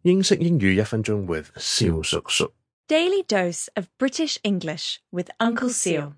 英式英語1分鐘 with 蕭叔叔。 Daily dose of British English with Uncle Seal.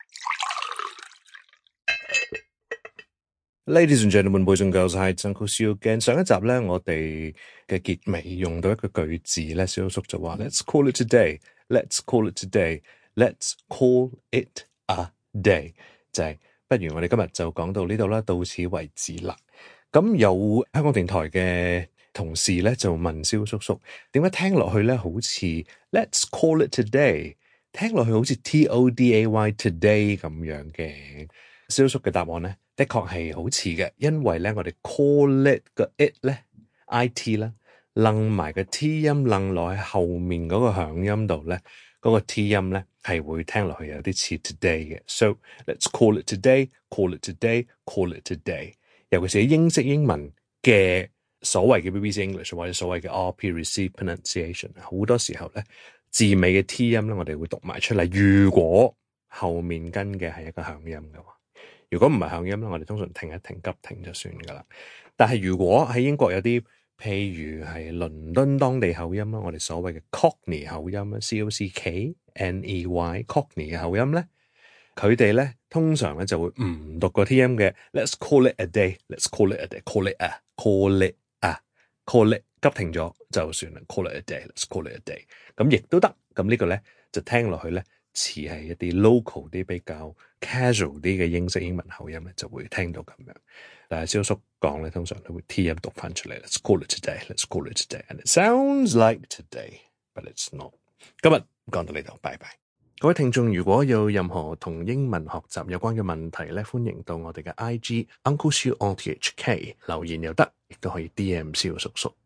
Ladies and gentlemen, boys and girls, hi, it's Uncle Seal again. 上一集咧，我哋嘅結尾用到一個句子咧，蕭叔就話 Let's call it a day. Let's call it a day. Let's call it a day. 就係不如我哋今日就講到呢度啦，到此為止啦。咁有香港電台嘅同事咧就問蕭叔叔，點解聽落去咧好似 Let's call it today， 聽落去好似 TODAY today 咁樣嘅？蕭叔嘅答案咧，的確係好似嘅，因為咧我哋 call it 個 it 咧 IT 啦，楞埋個 T 音楞落喺後面嗰個響音度咧，嗰個 T 音咧係會聽落去有啲似 today 嘅。So let's call it today, call it today, call it today。尤其是英式英文嘅所謂嘅 BBC English 或者所謂嘅 RP Received Pronunciation， 好多時候咧字尾嘅 T 音咧我哋會讀埋出嚟。如果後面跟嘅係一個響音嘅話，如果唔係響音咧，我哋通常停一停急停就算噶啦。但係如果喺英國有啲譬如係倫敦當地口音啦，我哋所謂嘅 Cockney 口音啦 COCKNEY Cockney 嘅口音咧，佢哋咧通常咧就會唔讀個 T 音嘅 Let's call it a day, let's call it a day, call it a, call it a, call it 急停咗就算啦 call it a day, let's call it a day。 咁亦都得，咁呢個咧就聽落去咧似係一啲 local 啲比較 casual 啲嘅英式英文口音咧，就會聽到咁樣。但係蕭叔講咧，通常都會 T 音讀翻出嚟 Let's call it today, let's call it today, and it sounds like today, but it's not。 今日講到呢度，拜拜。各位聽眾，如果有任何同英文學習有關嘅問題咧，歡迎到我哋嘅 IG Uncle Seal on THK 留言又得，亦都可以 DM 蕭叔叔。